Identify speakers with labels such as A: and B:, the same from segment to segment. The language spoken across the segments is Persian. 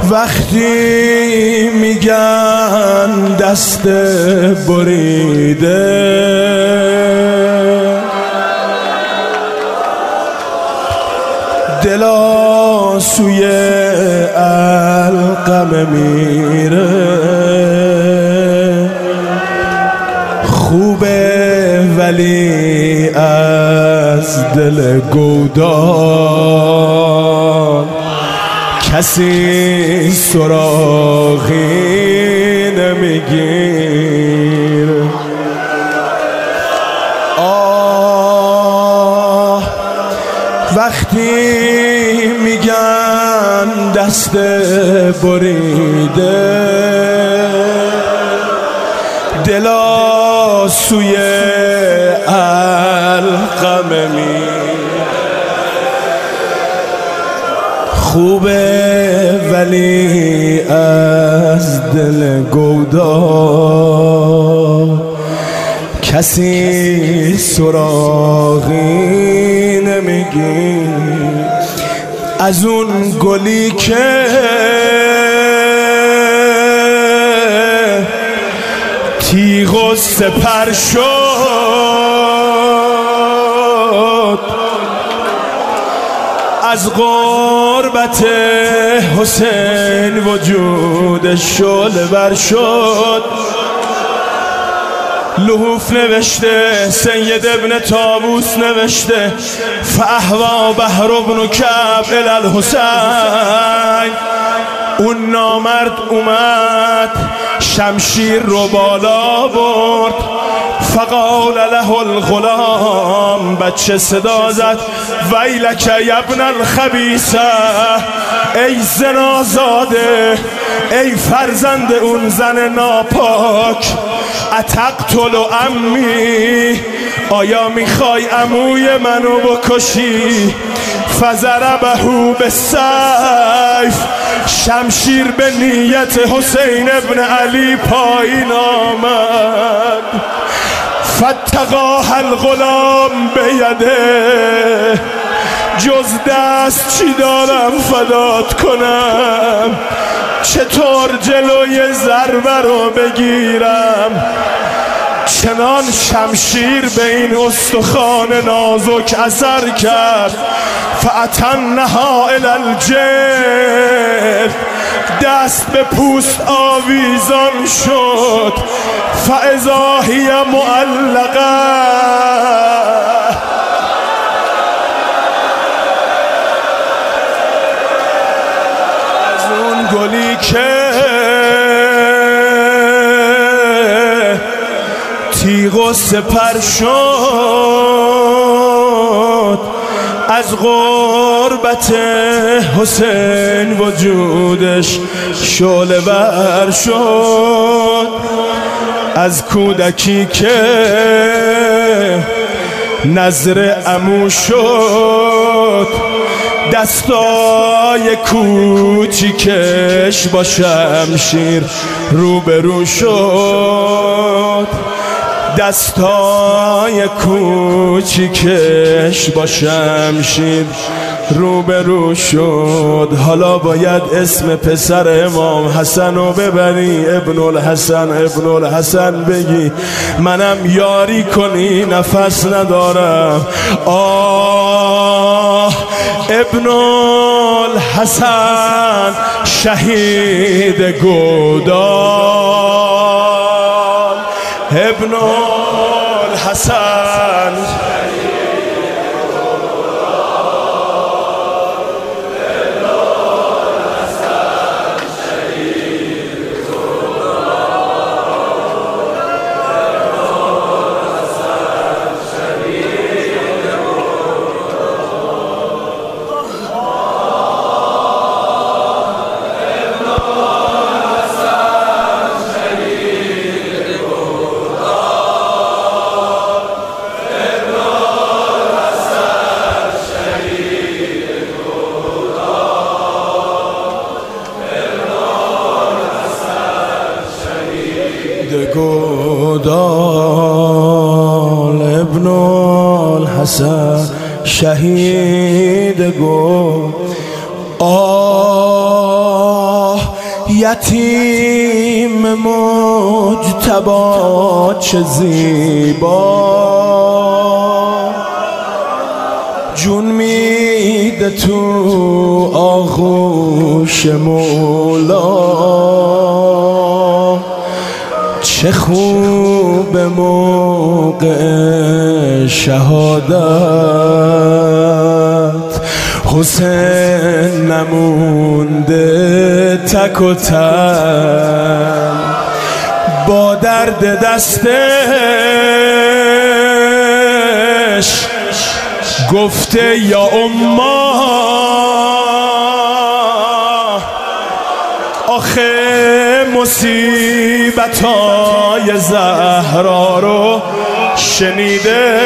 A: وقتی میگن دست بریده دلا سوی القمه میره، خوبه ولی از دل گودان کسی سراغی نمیگیره. وقتی میگن دست بریده دلا سوی القمه میره، خوبه ولی از دل گودا کسی سراغی نمیگی. از اون گلی که تیغ و سپر شد، از غربت حسین وجودش شعله ور شد. لحوف نوشته، سید ابن طاووس نوشته فاهوا بحر ابن کعب الی الحسین. اون نامرد اومد شمشیر رو بالا برد، فقال له الغلام، بچه صدا زد ویلک ابن الخبیثه، ای زنازاده، ای فرزند اون زن ناپاک، اتقتل امی، آیا میخوای عموی منو بکشی؟ فضربه بالسیف، شمشیر به نیت حسین ابن علی پایین آمد. فتقاه الغلام بیده، جز دست چی دارم فدات کنم؟ چطور جلوی ضربه رو بگیرم؟ چنان شمشیر به این استخوان نازک اثر کرد، فاتنها الی الجلد، دست به پوست آویزان شد. فاذا هی معلقه، از اون گلی که تیغ و سپر شد، از غربت حسین وجودش شعله ور شد. از کودکی که نظر عمو شد، دستای کوچیکش با شمشیر روبرو شد، دستای کوچیکش با شمشیر روبرو شد. حالا باید اسم پسر امام حسن رو ببری، ابن الحسن، ابن الحسن بگی، منم یاری کنی نفس ندارم. ابن الحسن شهید گودال، ابن الحسن گودال، ابن الحسن شهید گودال. یتیم مجتبی چه زیبا جون میده تو آغوش مولا، چه خوب موقع شهادت حسین نمونده تک و تن با درد دستش گفته یا اما آخه مصیبتای زهرا رو شنیده.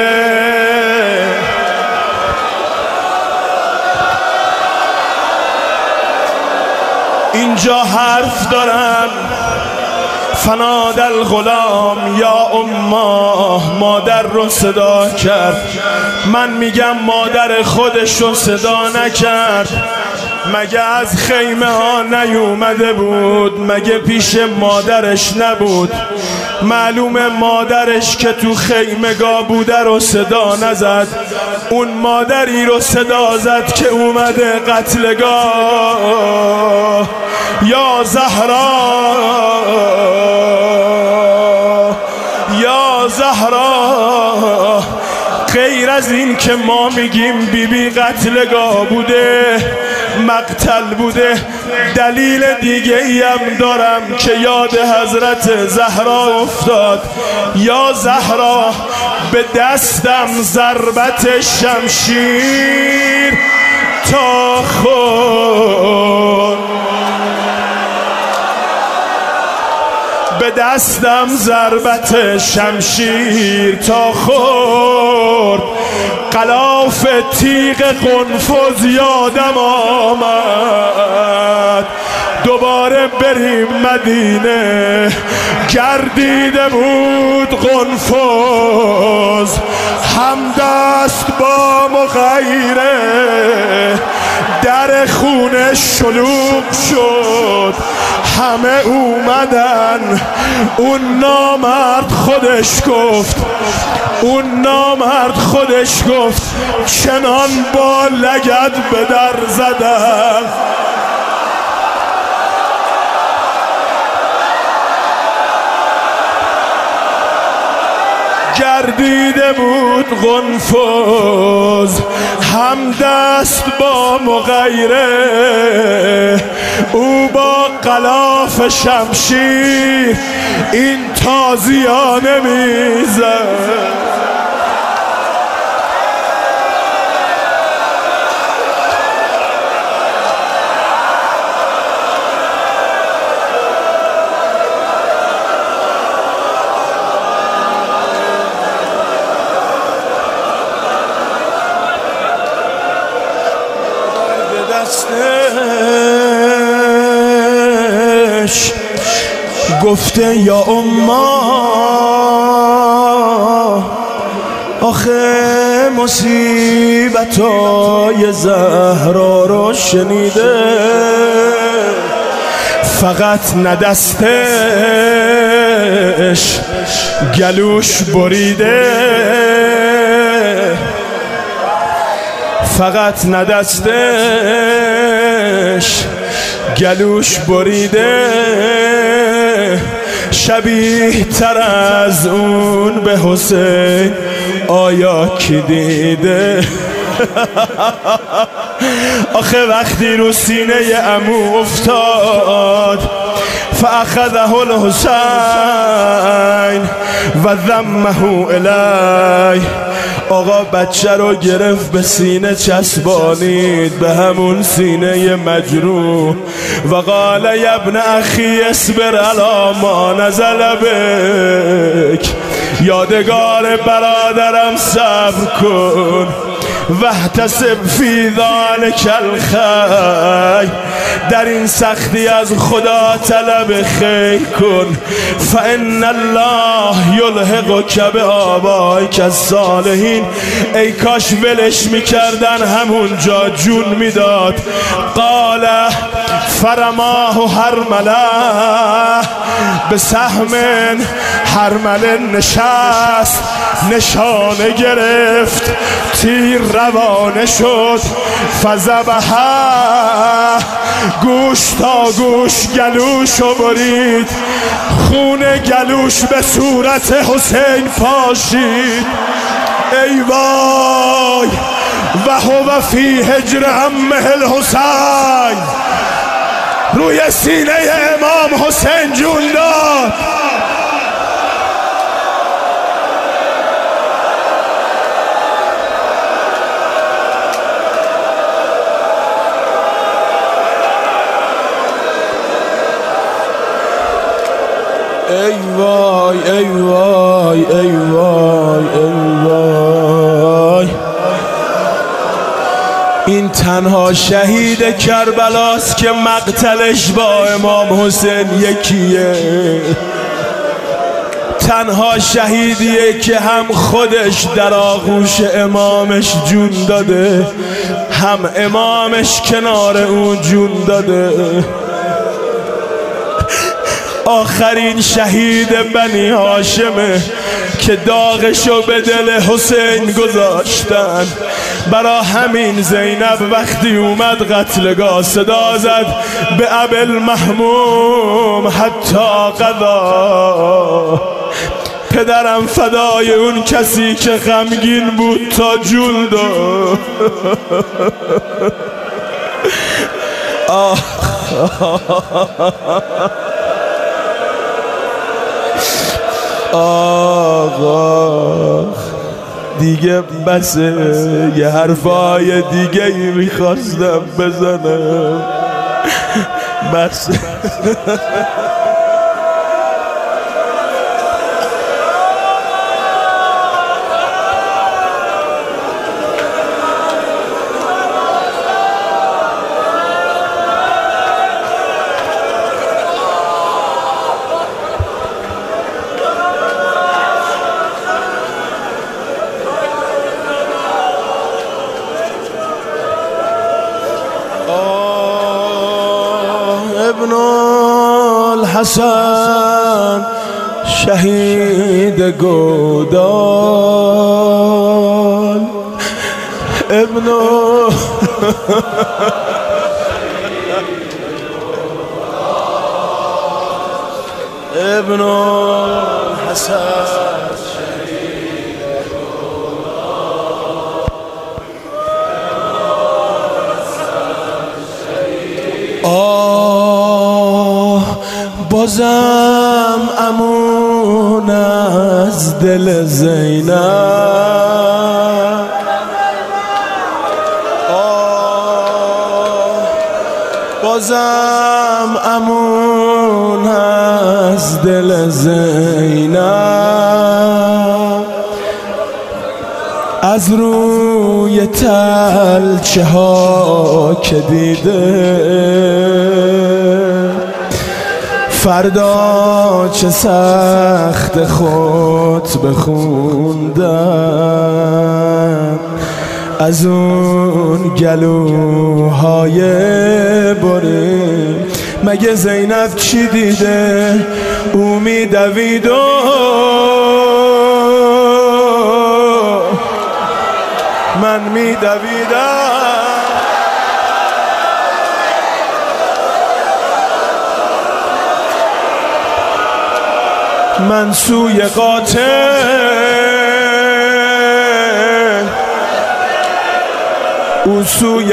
A: اینجا حرف دارن فناد الغلام یا اما، مادر رو صدا کرد. من میگم مادر خودش رو صدا نکرد. مگه از خیمه ها نیومده بود؟ مگه پیش مادرش نبود؟ معلومه مادرش که تو خیمگاه بوده رو صدا نزد، اون مادری رو صدا زد که اومده قتلگاه. یا زهرا یا زهرا، غیر از این که ما میگیم بیبی قتلگاه بوده، مقتل بوده، دلیل دیگه ای هم دارم که یاد حضرت زهرا افتاد. یا زهرا به دستم ضربت شمشیر تا خورد، به دستم ضربت شمشیر تا خورد. غلاف تیغ قنفذ یادم آمد، دوباره بریم مدینه. گردیده بود قنفذ، همدست با مغیره، در خونه شلوغ شد، همه اومدن. اون نامرد خودش گفت، اون نامرد خودش گفت چنان با لگد به در زدن. گردیده بود قنفذ، همدست با مغیره، او با غلاف شمشیر این تازیانه میزد. گفته یا اما آخه مصیبتای زهرا رو شنیده، فقط ندستش گلوش بریده، فقط ندستش گلوش بریده. شبیه تر از اون به حسین آیا کی دیده؟ آخه وقتی رو سینه عمو افتاد، فاخذه الحسین و ذمه الی، آقا بچه رو گرفت به سینه چسبانید، به همون سینه مجروح، و قال یا ابن اخی اصبر علی ما نزل بک، یادگار برادرم صبر کن واحتسب فی ذلک الخیر، در این سختی از خدا طلب خیر کن. فان الله یلحقک بآبائک الصالحین، ای کاش ولش میکردن همونجا جون میداد. قال فرماه هرمله، به سهم هرمله نشست، نشانه گرفت، تیر روانه شد. فذبحه، گوش تا گوش گلوشو برید، خون گلوش به صورت حسین پاشید. ای وای، و هو فی حجر عمه الحسین، روی سینه امام حسین جون داد. ای وای ای وای ای وای ای وای، این تنها شهید کربلاست که مقتلش با امام حسین یکیه. تنها شهیدیه که هم خودش در آغوش امامش جون داده، هم امامش کنار اون جون داده. آخرین شهید بنی هاشمه که داغشو به دل حسین گذاشتن. برا همین زینب وقتی اومد قتلگاه صدا زد به ابوالمهموم حتی قضا، پدرم فدای اون کسی که غمگین بود تا جون داد. آقا دیگه بسه، یه حرفای دیگه ای میخواستم بزنم، بس. ابن الحسن شهید گودال، ابن ابن الحسن شهید گودال. بازم امون از دل زینب، بازم امون از دل زینب. از روی تلچه ها که دیده فردا چه سخت خطبه خوندم، از اون گلوهای بره. مگه زینب چی دیده؟ او میدوید و من میدویدم. من سوی قاتل، او سوی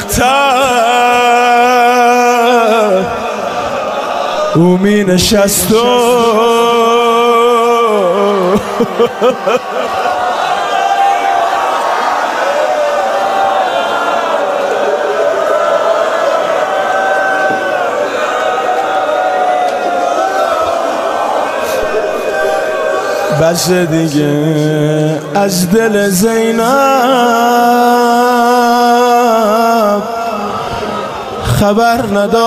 A: مقتل. او می نشست و بس دیگه از دل زینب خبر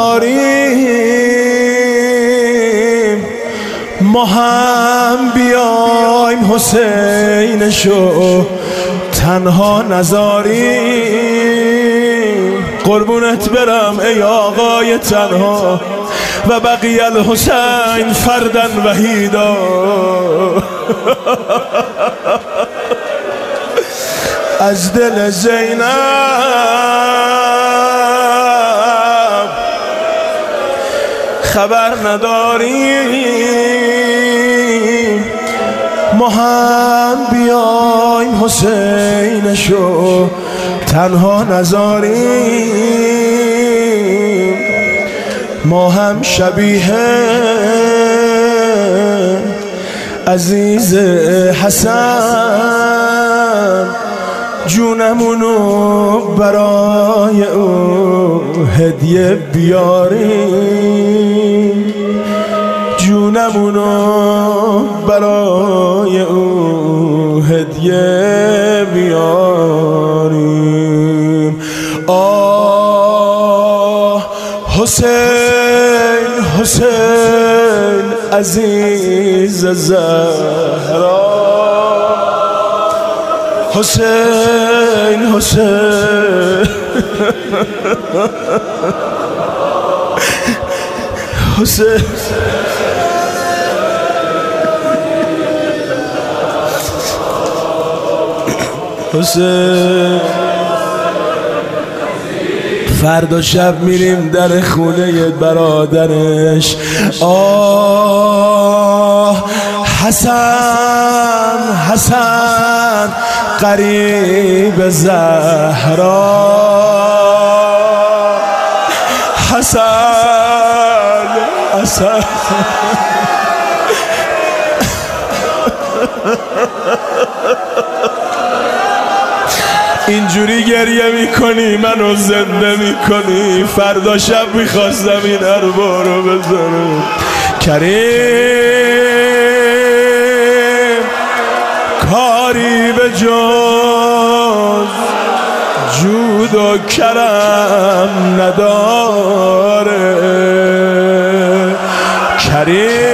A: نداریم ما هم بیایم حسینشو تنها نذاریم. قربونت برم ای آقای تنها و بقی الحسین فردن وحیدا. از دل زینب خبر نداریم ما هم بیایم حسینشو تنها نذاریم. ما هم شبیه عزیز حسن جونمونو برای او هدیه بیاریم. جونمونو برای او هدیه بیاریم. آه حسین حسین عزیز زهرا حسین حسین حسین حسین. فردا شب میریم در خونه برادرش. آه حسن حسن قریب زهرا حسن حسن اینجوری گریه میکنی منو زنده میکنی. فردا شب میخواستم این اربا رو بزنم. کریم کاری به جز جود و کرم نداره. کریم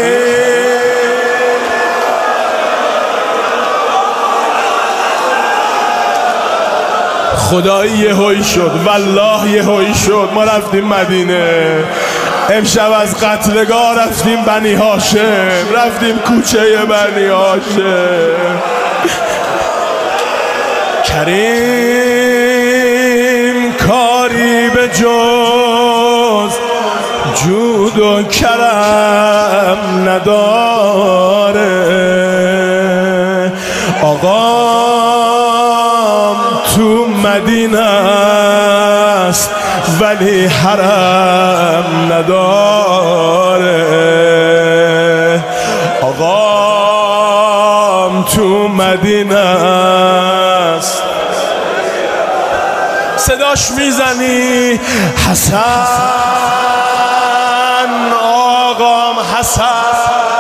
A: خدایی یهویی شد والله یهویی شد. ما رفتیم مدینه امشب از قتلگاه رفتیم بنی هاشم رفتیم کوچه بنی هاشم. کریم کاری به جز جود و کرم نداره. آقام تو مدینه است ولی حرم نداره. آقام تو مدینه است. صداش میزنی حسن آقام حسن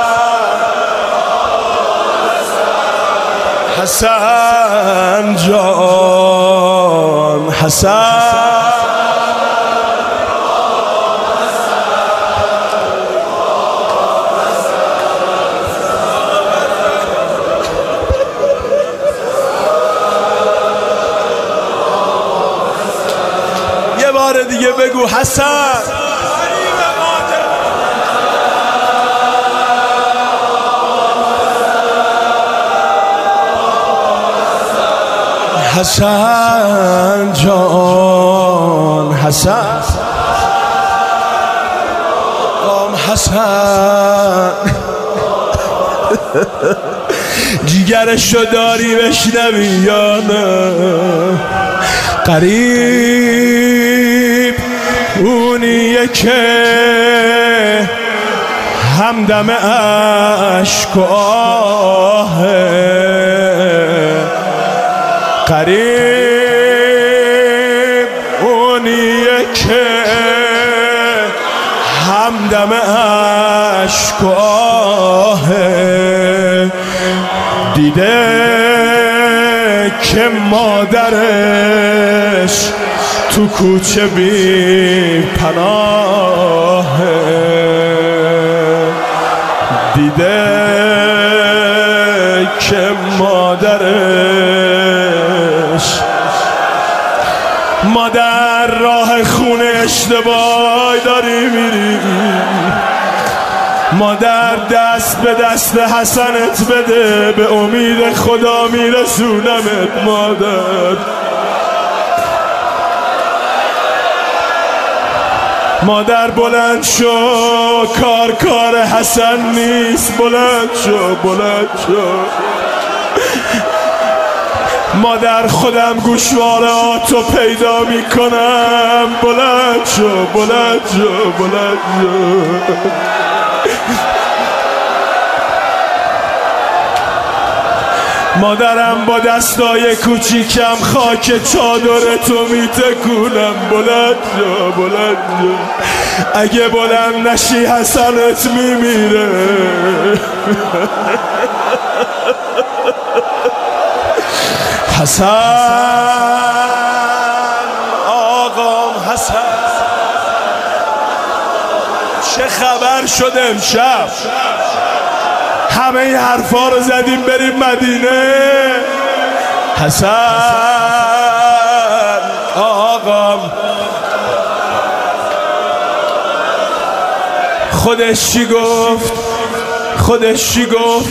A: حسن جان حسن. یه بار دیگه بگو حسن حسن جان حسن آقام حسن. جیگرشو داری بشنوی یا نه؟ قریب اونیه که همدم عشق و آهه. قریب اونیه که همدم عشق و آهه. دیده که مادرش تو کوچه بی پناه دیده که مادرش مادر راه خونه اشتباه داری میری مادر دست به دست حسنت بده به امید خدا میرسونمت مادر مادر بلند شو کار حسن نیست بلند شو مادر خودم گوشوارهاتو پیدا میکنم بلند شو مادرم با دستای کوچیکم خاک چادرتو میتکونم بلند شو اگه بلند نشی حسنت میمیره حسن آقام حسن چه خبر شد امشب همه این حرفا رو زدیم بریم مدینه حسن آقام خودش چی گفت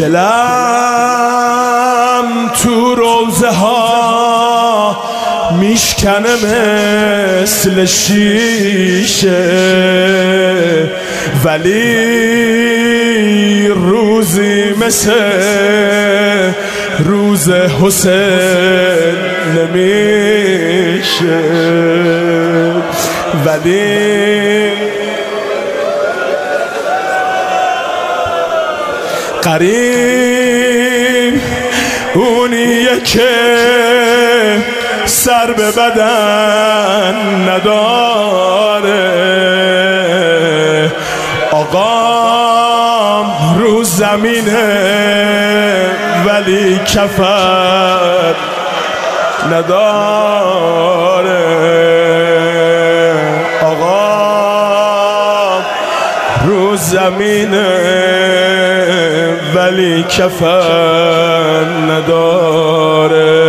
A: دلم تو روزه ها میشکنه مثل شیشه ولی روزی مثل روز حسین نمیشه ولی قریب اونیه که سر به بدن نداره آقام رو زمینه ولی کفر نداره آقام رو زمینه ولی کفن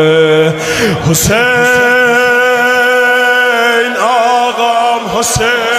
A: نداره حسین آقام حسین